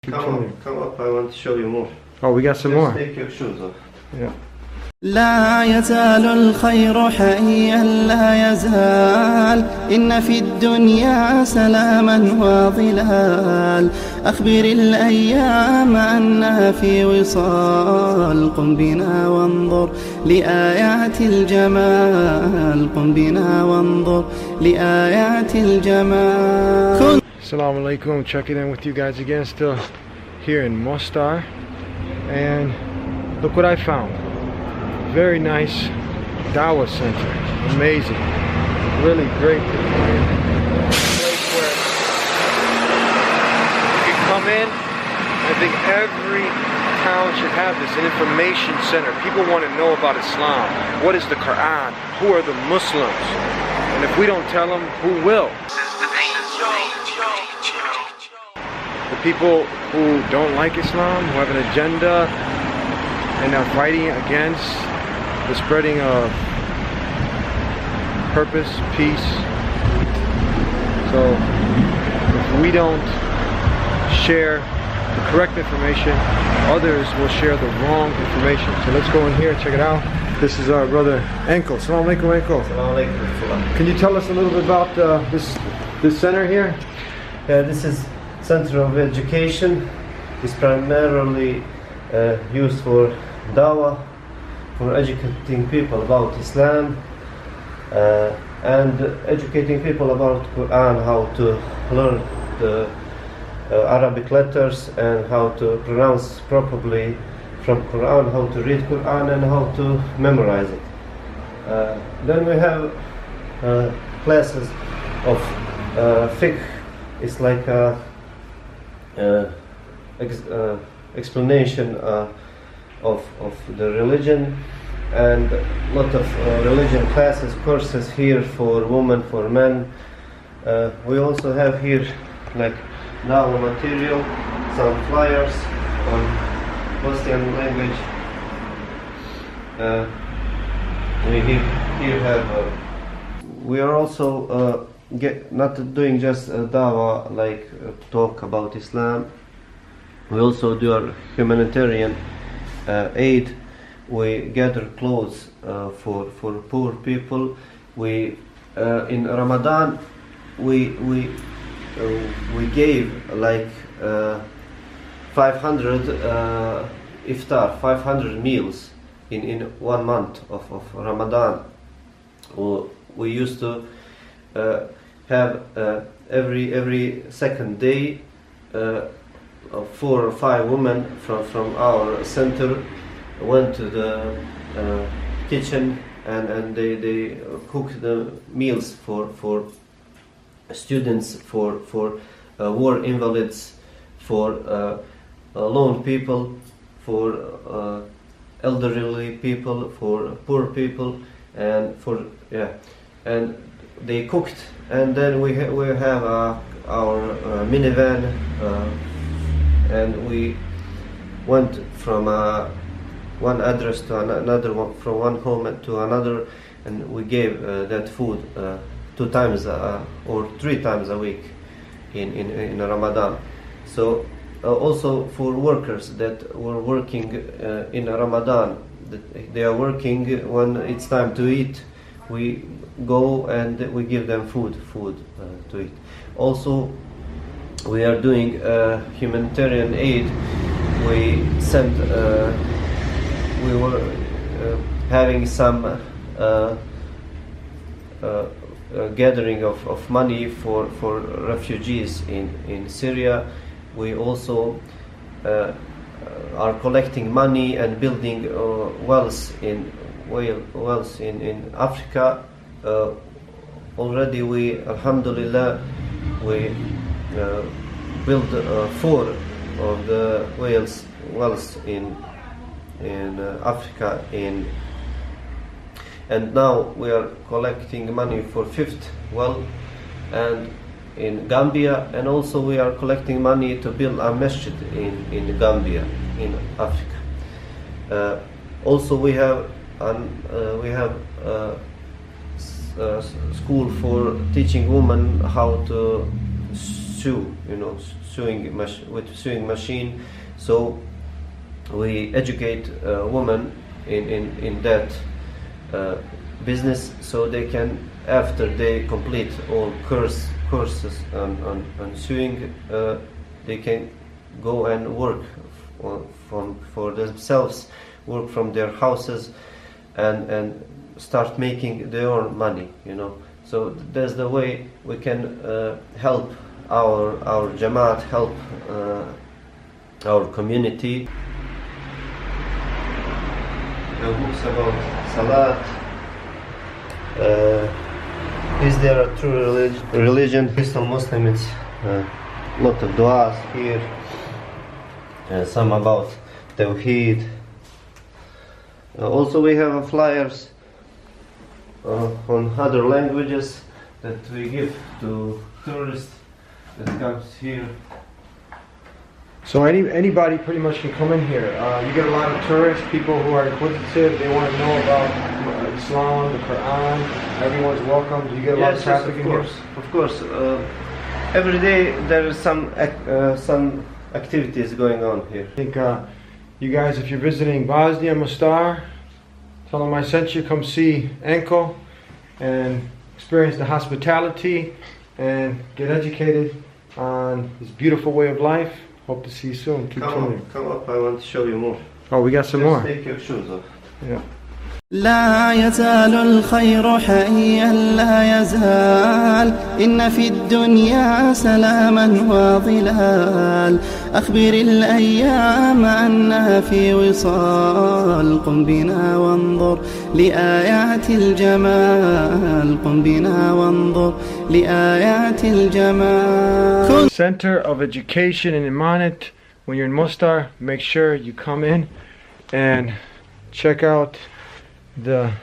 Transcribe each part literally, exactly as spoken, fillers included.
Come up, come up, I want to show you more. Oh, we got some Just more. take your shoes off. Yeah. لا يزال الخير حيا لا يزال إن في الدنيا سلاما وظلال أخبر الأيام أنها في وصال قم بنا وانظر لآيات الجمال قم بنا وانظر لآيات الجمال. Assalamu alaikum, checking in with you guys again, still here in Mostar, and look what I found. Very nice Dawah center, amazing, really great to find a place where you can come in. I think every town should have this, an information center. People want to know about Islam. What is the Quran? Who are the Muslims? And if we don't tell them, who will? The people who don't like Islam, who have an agenda and are fighting against the spreading of purpose, peace. So if we don't share the correct information, others will share the wrong information. So let's go in here and check it out. This is our brother Enkel. Assalamu alaikum, Enkel. Assalamu alaikum. Can you tell us a little bit about uh, this this center here? Yeah, this is Center of Education. It's primarily uh, used for Dawah, for educating people about Islam uh, and educating people about Quran, how to learn the uh, Arabic letters and how to pronounce properly from Quran, how to read Quran and how to memorize it. Uh, then we have uh, classes of uh, fiqh. It's like a uh, ex uh, explanation uh, of, of the religion, and a lot of uh, religion classes, courses here for women, for men. Uh, we also have here like Dawah material, some flyers on Bosnian language. Uh, we here, here have. Uh, we are also uh, get not doing just uh, Dawah, like uh, talk about Islam. We also do our humanitarian uh, aid. We gather clothes uh, for for poor people. We uh, in Ramadan we we uh, we gave like uh, five hundred uh, iftar, five hundred meals in in one month of of Ramadan. We used to uh, have uh, every every second day uh, four or five women from from our center went to the uh, kitchen and and they they cooked the meals for for students, for for uh, war invalids, for uh, uh, lone people, for uh, elderly people, for poor people, and for yeah, and they cooked. And then we ha we have uh, our uh, minivan, uh, and we went from uh, one address to another, one, from one home to another, and we gave uh, that food uh, two times uh, or three times a week in in, in Ramadan. So uh, also for workers that were working uh, in Ramadan, that they are working when it's time to eat, we go and we give them food, food uh, to eat. Also, we are doing uh, humanitarian aid. We sent, uh, we were uh, having some uh, uh, uh, gathering of, of money for, for refugees in, in Syria. We also uh, are collecting money and building uh, wells in wells in, in Africa. Uh, already we, alhamdulillah, we uh, built uh, four of the wells wells in in uh, Africa, in and now we are collecting money for fifth well and in Gambia, and also we are collecting money to build a masjid in in Gambia, in Africa. Uh, also we have an, uh, we have uh, uh, school for teaching women how to sew, you know, sewing mach- with sewing machine. So we educate uh, women in in in that uh, business, so they can, after they complete all course courses on on, on sewing, uh, they can go and work for, from for themselves, work from their houses, and and start making their own money. You know, so that's the way we can uh, help our our Jamaat, help uh, our community. The books about Salat. Uh, is there a true religion? Religion? Islam Muslim, it's a uh, lot of du'as here. Uh, some about Tawheed. Uh, also, we have flyers uh, on other languages that we give to tourists that comes here. So any anybody pretty much can come in here. Uh, you get a lot of tourists, people who are inquisitive. They want to know about uh, Islam, the Quran. Everyone's welcome. Do you get a lot of Yes, traffic yes, in of here? course, of course. Uh, every day there is some ac- uh, some activities going on here. I think uh, you guys, if you're visiting Bosnia, Mostar, tell them I sent you. Come see Enko and experience the hospitality and get educated on this beautiful way of life. Hope to see you soon. Keep Come tuning. up, come up. I want to show you more. Oh, we got some Just more. take your shoes off. Yeah. لا يزال الخير حيا لا يزال إن في الدنيا سلاما وظلال أخبر الأيام أنها في وصال قم بنا وانظر لآيات الجمال قم بنا وانظر لآيات الجمال. Center of Education in Imanit. When you're in Mostar, make sure you come in and check out the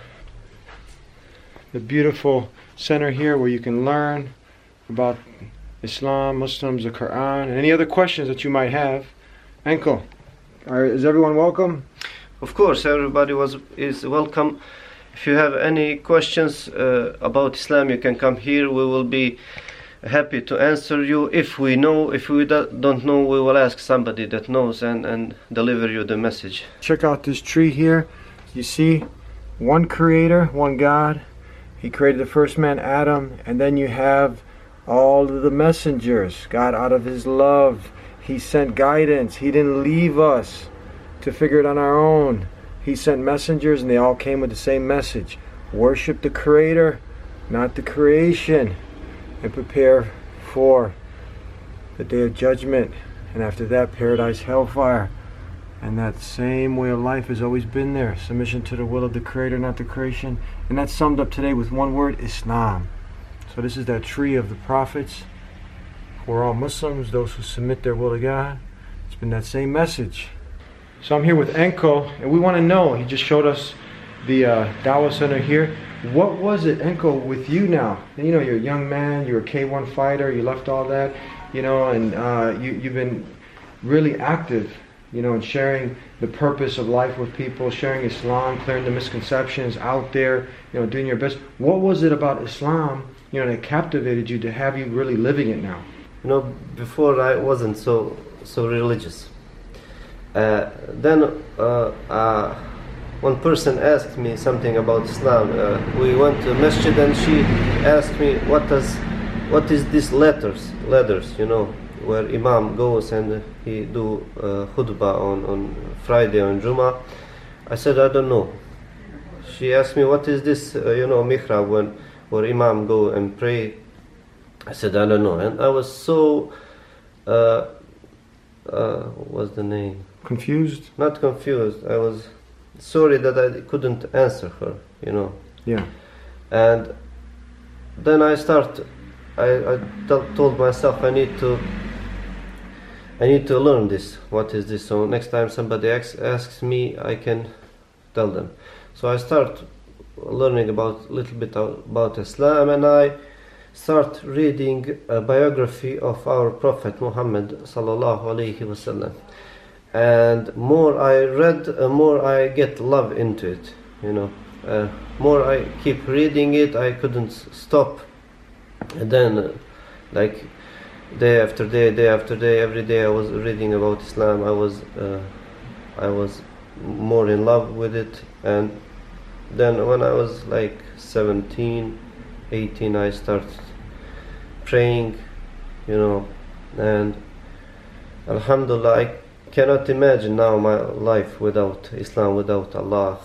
the beautiful center here where you can learn about Islam, Muslims, the Quran, and any other questions that you might have. Enko, are, is everyone welcome? Of course, everybody was is welcome. If you have any questions uh, about Islam, you can come here. We will be happy to answer you. If we know, if we do, don't know, we will ask somebody that knows and, and deliver you the message. Check out this tree here. You see, one creator, one God. He created the first man, Adam, and then you have all of the messengers. God, out of his love, he sent guidance. He didn't leave us to figure it on our own. He sent messengers and they all came with the same message. Worship the creator, not the creation, and prepare for the day of judgment, and after that, paradise, hellfire. And that same way of life has always been there. Submission to the will of the creator, not the creation. And that's summed up today with one word, Islam. So this is that tree of the prophets. For all Muslims, those who submit their will to God. It's been that same message. So I'm here with Enko, and we want to know, he just showed us the uh, Dawah Center here. What was it, Enko, with you now? You know, you're a young man, you're a K one fighter, you left all that, you know, and uh, you, you've been really active, you know, in sharing the purpose of life with people, sharing Islam, clearing the misconceptions out there, you know, doing your best. What was it about Islam, you know, that captivated you to have you really living it now? You know, before I wasn't so so religious. Uh, then uh, uh, one person asked me something about Islam. Uh, we went to masjid and she asked me, what does, what is this letters, letters, you know, where Imam goes and he do uh, khutbah on, on Friday on Jummah. I said, I don't know. She asked me, what is this, uh, you know, mihrab, when, where Imam go and pray. I said, I don't know. And I was so, uh, uh, what's the name? Confused? Not confused. I was sorry that I couldn't answer her, you know. Yeah. And then I start, I, I t- told myself I need to, I need to learn this. What is this? So next time somebody asks, asks me, I can tell them. So I start learning about a little bit about Islam, and I start reading a biography of our Prophet Muhammad sallallahu alaihi wasallam. And more I read, uh, more I get love into it, you know. Uh, more I keep reading it, I couldn't stop. And then, uh, like, day after day, day after day, every day I was reading about Islam. I was, uh, I was more in love with it. And then when I was like seventeen, eighteen, I started praying, you know, and Alhamdulillah, I cannot imagine now my life without Islam, without Allah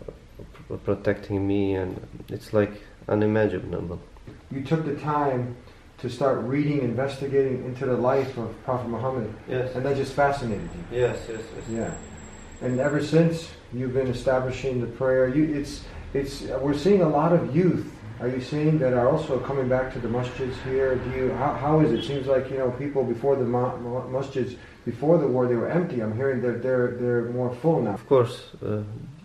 protecting me, and it's like unimaginable. You took the time to start reading, investigating into the life of Prophet Muhammad. Yes. And that just fascinated you. Yes, yes, yes. Yeah. And ever since you've been establishing the prayer, you, it's, it's, we're seeing a lot of youth. Are you seeing that are also coming back to the masjids here? Do you, how, how is it? It seems like, you know, people before the ma- masjids, before the war, they were empty. I'm hearing that they're, they're more full now. Of course, uh,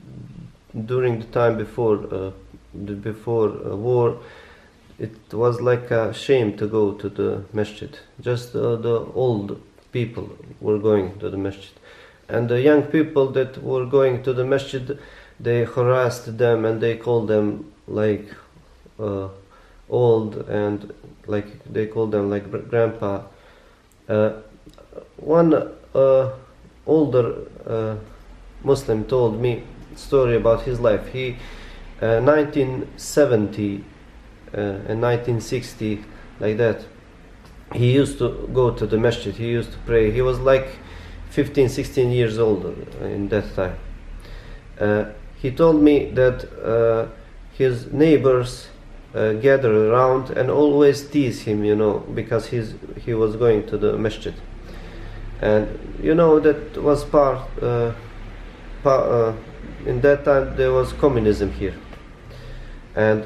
during the time before, uh, the, before uh, war, it was like a shame to go to the masjid. Just uh, the old people were going to the masjid. And the young people that were going to the masjid, they harassed them and they called them like uh, old, and like they called them like grandpa. Uh, one uh, older uh, Muslim told me a story about his life. He, uh, nineteen seventy uh, and nineteen sixty, like that, he used to go to the masjid, he used to pray. He was like fifteen, sixteen years old in that time. Uh, he told me that uh, his neighbors uh, gathered around and always tease him, you know, because he's, he was going to the masjid. And you know, that was part, uh, part uh, in that time there was communism here. And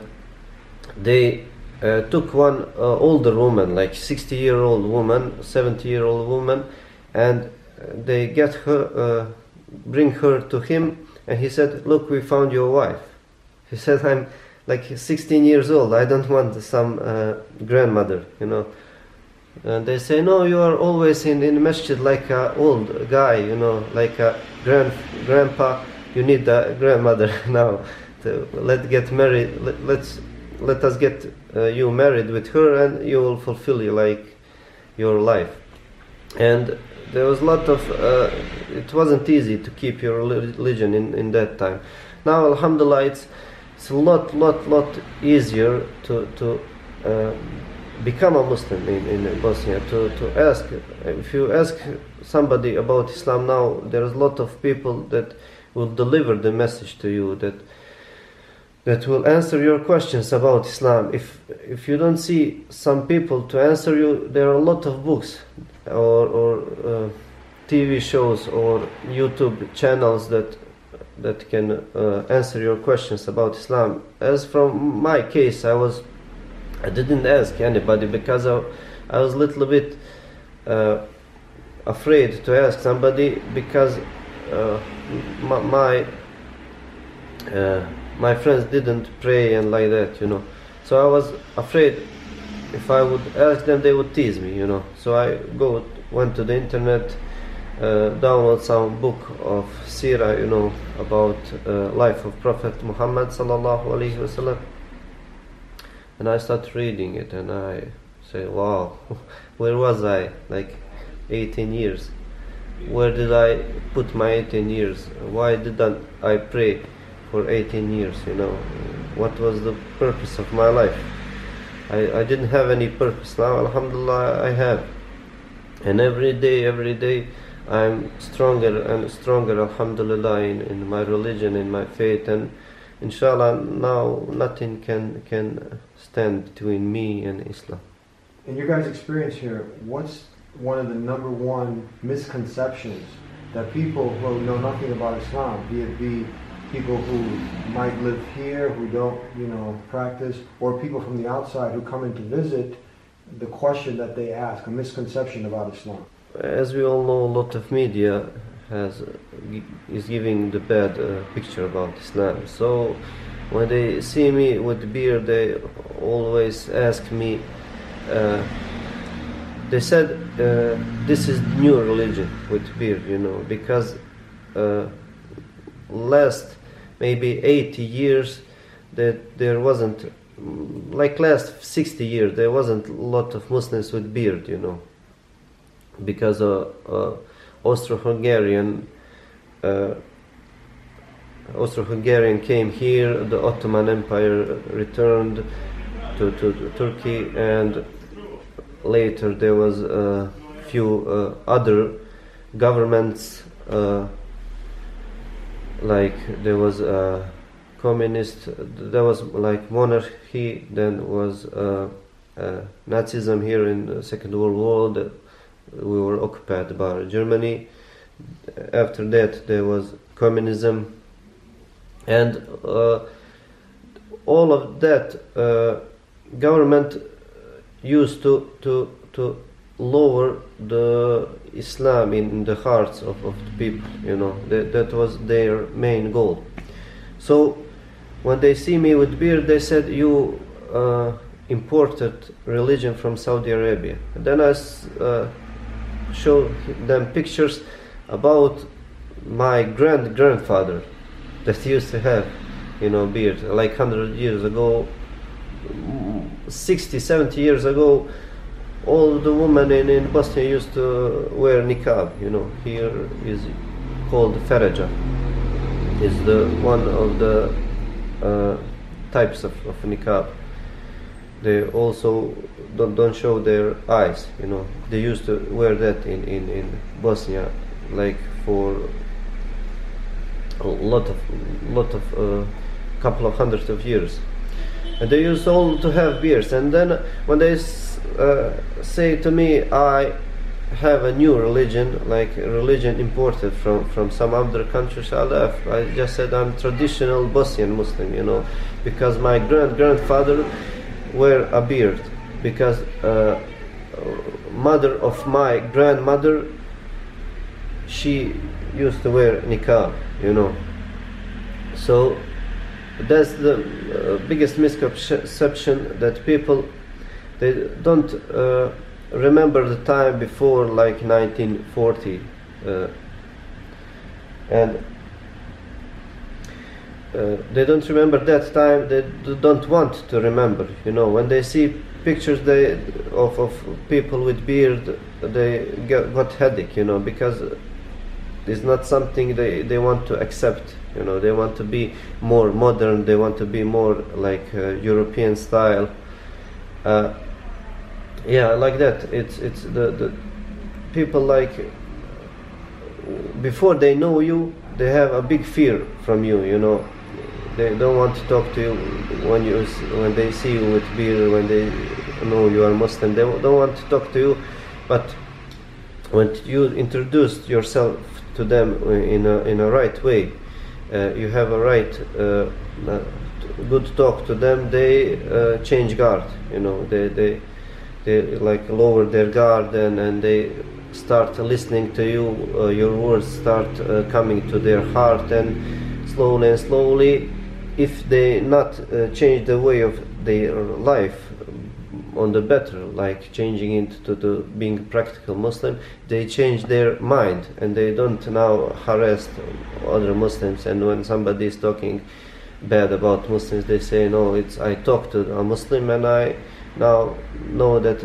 they uh, took one uh, older woman, like sixty year old woman, seventy year old woman, and they get her, uh, bring her to him, and he said, "Look, we found your wife." He said, "I'm like sixteen years old, I don't want some uh, grandmother, you know." And they say, "No, you are always in, in the masjid like an old guy, you know, like a grand, grandpa, you need a grandmother now. To, let's get married, let, let's, let us get uh, you married with her, and you will fulfill you, like your life." And there was a lot of, uh, it wasn't easy to keep your religion in, in that time. Now, alhamdulillah, it's, it's a lot, lot, lot easier to, to uh, become a Muslim in, in Bosnia, to, to ask. If you ask somebody about Islam now, there's a lot of people that will deliver the message to you, that that will answer your questions about Islam. If if you don't see some people to answer you, there are a lot of books or, or uh, T V shows or YouTube channels that that can uh, answer your questions about Islam. As from my case, I was I didn't ask anybody because I, I was a little bit uh, afraid to ask somebody, because uh, my my, uh, my friends didn't pray and like that, you know. So I was afraid if I would ask them, they would tease me, you know. So I go went to the internet, uh, download some book of Sirah, you know, about uh, life of Prophet Muhammad sallallahu alaihi wasallam. And I start reading it, and I say, wow, where was I? Like eighteen years. Where did I put my eighteen years? Why didn't I pray for eighteen years, you know? What was the purpose of my life? I, I didn't have any purpose. Now, alhamdulillah, I have. And every day, every day, I'm stronger and stronger, alhamdulillah, in, in my religion, in my faith. And inshallah, now nothing can can stand between me and Islam. In your guys' experience here, what's one of the number one misconceptions that people who know nothing about Islam, be it be people who might live here, who don't, you know, practice, or people from the outside who come in to visit, the question that they ask, a misconception about Islam? As we all know, a lot of media has uh, is giving the bad uh, picture about Islam. So when they see me with beard, they always ask me, uh, they said uh, this is new religion with beard, you know, because uh, last maybe eighty years that there wasn't like last sixty years, there wasn't a lot of Muslims with beard, you know, because uh, uh, Austro-Hungarian uh, Austro-Hungarian came here, the Ottoman Empire returned to, to, to Turkey, and later there was a few uh, other governments, uh, like there was a communist, there was like monarchy, then was uh, uh, Nazism here in the Second World War. That we were occupied by Germany. After that there was communism, and uh, all of that uh, government used to to to lower the Islam in the hearts of, of the people, you know. That, that was their main goal. So when they see me with beard, they said, you uh, imported religion from Saudi Arabia. And then I uh, showed them pictures about my grand grandfather that used to have, you know, beard, like one hundred years ago, sixty, seventy years ago. All the women in, in Bosnia used to wear niqab, you know. Here is called faraja. It's the one of the uh, types of, of niqab. They also don't, don't show their eyes, you know. They used to wear that in, in, in Bosnia, like for a lot of lot of uh, couple of hundreds of years. And they used all to have beards. And then when they uh, say to me, I have a new religion, like a religion imported from, from some other countries, I laugh. I just said I'm traditional Bosnian Muslim, you know, because my grand grandfather wear a beard, because uh, mother of my grandmother, she used to wear niqab, you know. So that's the uh, biggest misconception, that people, they don't uh, remember the time before like nineteen forty, uh, and uh, they don't remember that time. They don't want to remember, you know. When they see pictures they of, of people with beard, they get, got headache, you know, because it's not something they, they want to accept. You know, they want to be more modern. They want to be more like uh, European style. Uh, yeah, like that. It's it's the the people, like, before they know you, they have a big fear from you. You know, they don't want to talk to you when you when they see you with beard. When they know you are Muslim, they don't want to talk to you. But when you introduce yourself to them in a in a right way, uh, you have a right uh, uh, good talk to them. They uh, change guard. You know, they they they like lower their guard, and, and they start listening to you. Uh, your words start uh, coming to their heart, and slowly and slowly, if they not uh, change the way of their life on the better, like changing into the being practical Muslim, they change their mind, and they don't now harass other Muslims. And when somebody is talking bad about Muslims, they say, no, it's I talked to a Muslim and I now know that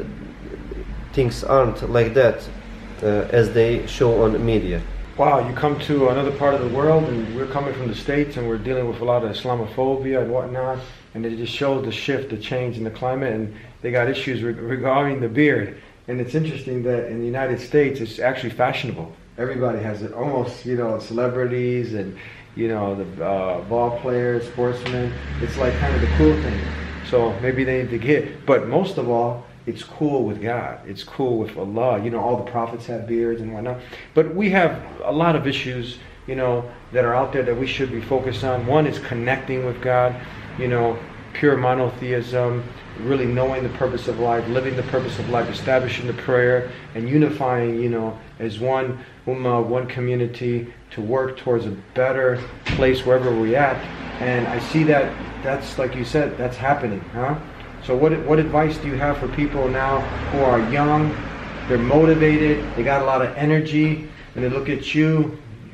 things aren't like that uh, as they show on media. Wow, you come to another part of the world, and we're coming from the States, and we're dealing with a lot of Islamophobia and whatnot, and it just shows the shift, the change in the climate, and they got issues re- regarding the beard. And it's interesting that in the United States, it's actually fashionable. Everybody has it, almost, you know, celebrities and, you know, the uh, ball players, sportsmen. It's like kind of the cool thing. So maybe they need to get, but most of all, it's cool with God. It's cool with Allah. You know, all the prophets have beards and whatnot. But we have a lot of issues, you know, that are out there that we should be focused on. One is connecting with God, you know, pure monotheism, really knowing the purpose of life, living the purpose of life, establishing the prayer, and unifying, you know, as one ummah, one community, to work towards a better place wherever we're at. And I see that that's, like you said, that's happening, huh? So what what advice do you have for people now who are young, they're motivated, they got a lot of energy, and they look at you,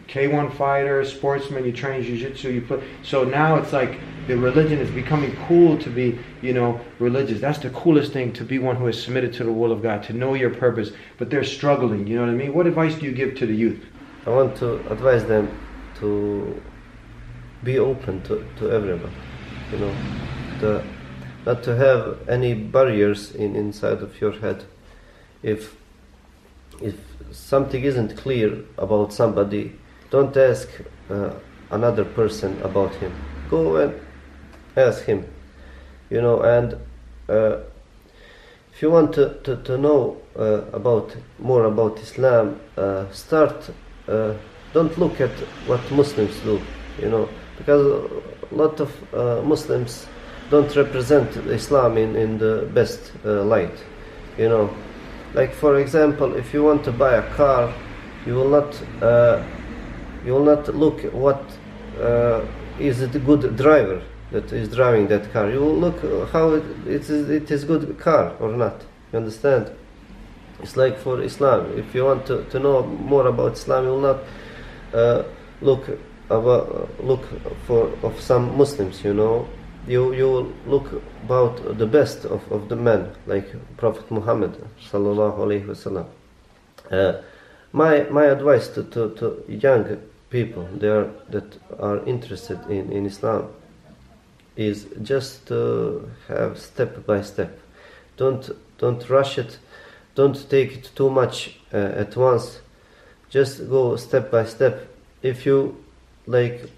K one fighter, sportsman, you train jiu-jitsu, you put, so now it's like the religion is becoming cool to be, you know, religious. That's the coolest thing, to be one who is submitted to the will of God, to know your purpose, but they're struggling, you know what I mean? What advice do you give to the youth? I want to advise them to be open to, to everyone, you know, the, not to have any barriers in inside of your head. If if something isn't clear about somebody, don't ask uh, another person about him. Go and ask him, you know. And uh, if you want to, to, to know uh, about more about Islam, uh, start. Uh, don't look at what Muslims do, you know, because a lot of uh, Muslims don't represent Islam in, in the best uh, light, you know. Like for example, if you want to buy a car, you will not uh, you will not look at what uh, is it a good driver that is driving that car. You will look how it, it is it is good car or not. You understand? It's like for Islam. If you want to, to know more about Islam, you will not uh, look about, look for of some Muslims. You know, you you will look about the best of, of the men, like Prophet Muhammad sallallahu alaihi wasallam. Uh, my my advice to, to, to young people there that are interested in, in Islam is just to have step by step. Don't don't rush it. Don't take it too much uh, at once. Just go step by step. If you like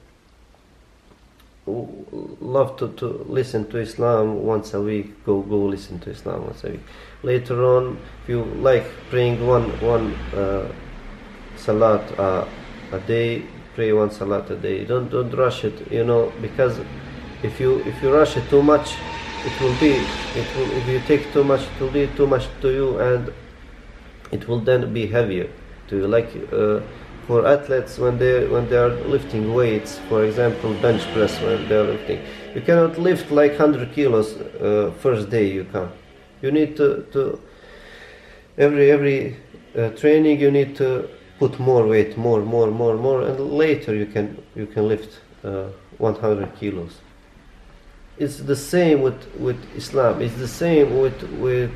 love to, to listen to Islam once a week, go go listen to Islam once a week. Later on, if you like praying one one uh, salat uh, a day, pray one salat a day. Don't don't rush it, you know, because if you if you rush it too much, it will be it will if you take too much, it will be too much to you, and it will then be heavier to you. Like uh, for athletes, when they when they are lifting weights, for example bench press, when they are lifting, you cannot lift like one hundred kilos uh, first day. You can't. You need to, to every every uh, training you need to put more weight, more more more more, and later you can you can lift uh, one hundred kilos. It's the same with, with Islam. It's the same with with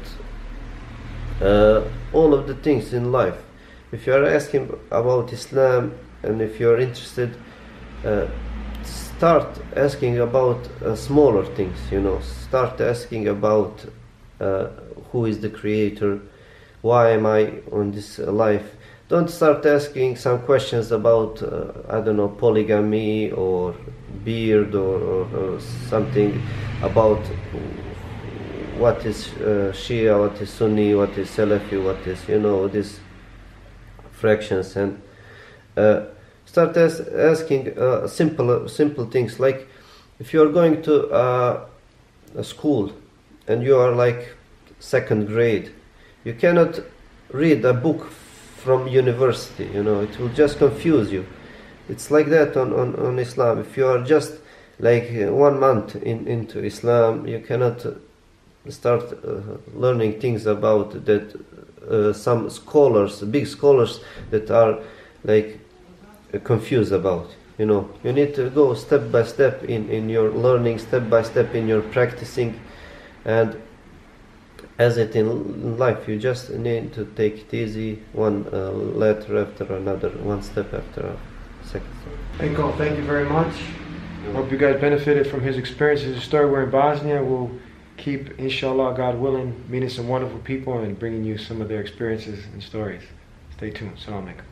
uh, all of the things in life. If you are asking about Islam and if you are interested, uh, start asking about uh, smaller things. You know, start asking about uh, who is the Creator, why am I on this uh, life. Don't start asking some questions about uh, I don't know, polygamy or beard or, or, or something about what is uh, Shia, what is Sunni, what is Salafi, what is, you know, these fractions, and uh, start as, asking uh, simple simple things, like if you are going to uh, a school and you are like second grade, you cannot read a book from university, you know, it will just confuse you. It's like that on, on, on Islam. If you are just like one month in, into Islam, you cannot start uh, learning things about that uh, some scholars, big scholars that are like uh, confused about, you know. You need to go step by step in, in your learning, step by step in your practicing, and as it in life, you just need to take it easy, one uh, letter after another, one step after a second step. Enko, thank you very much. Hope you guys benefited from his experiences. His story. We're in Bosnia. We'll keep, inshallah, God willing, meeting some wonderful people and bringing you some of their experiences and stories. Stay tuned. Assalamu alaikum.